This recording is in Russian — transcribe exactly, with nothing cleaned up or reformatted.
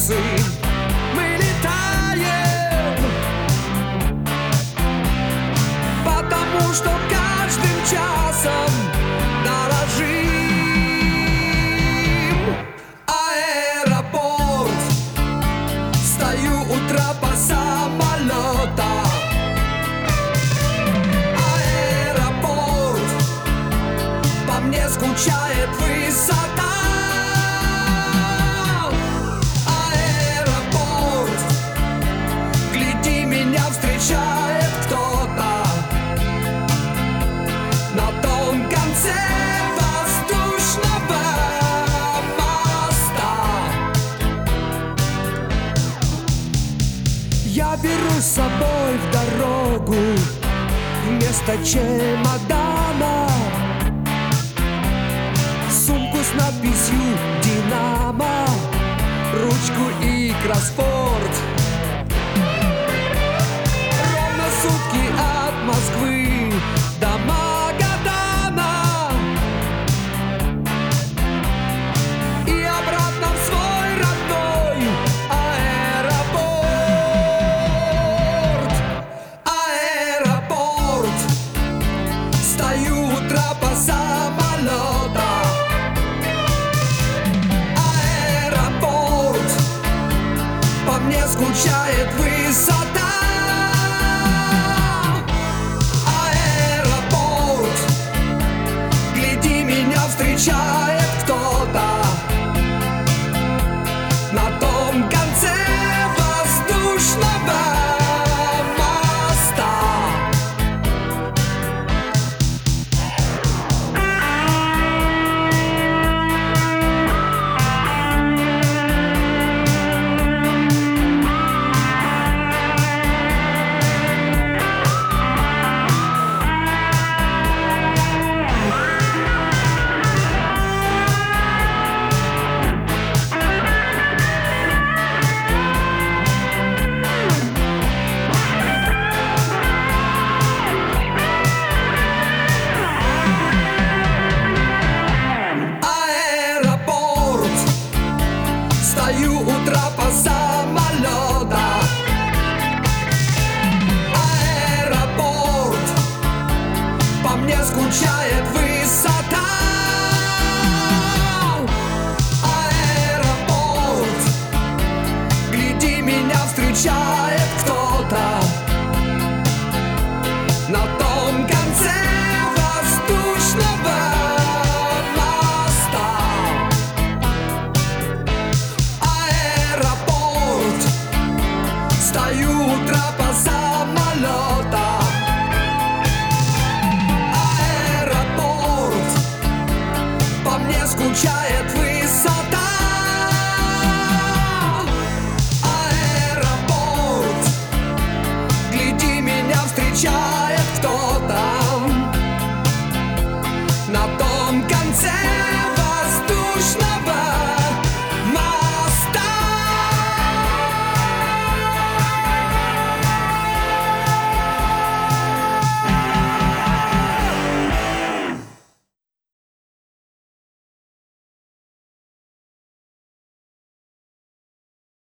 птицы мы летаем, потому что каждым часом дорожим. Аэропорт, стою у трапа самолета. Аэропорт, по мне скучает высота. Аэропорт, гляди, меня встречает кто-то на том конце воздушного моста. Я беру с собой в дорогу вместо чемодана сумку с надписью «Динамо», ручку и кроссворд. Ровно сутки от Москвы до Магадана и обратно в свой родной аэропорт. Аэропорт, стою у трапа самолета. Аэропорт, по мне скучает высота. Аэропорт, гляди, меня встречает кто-то на том конце воздушного моста. Стою у трапа самолета. Аэропорт, по мне скучает высота.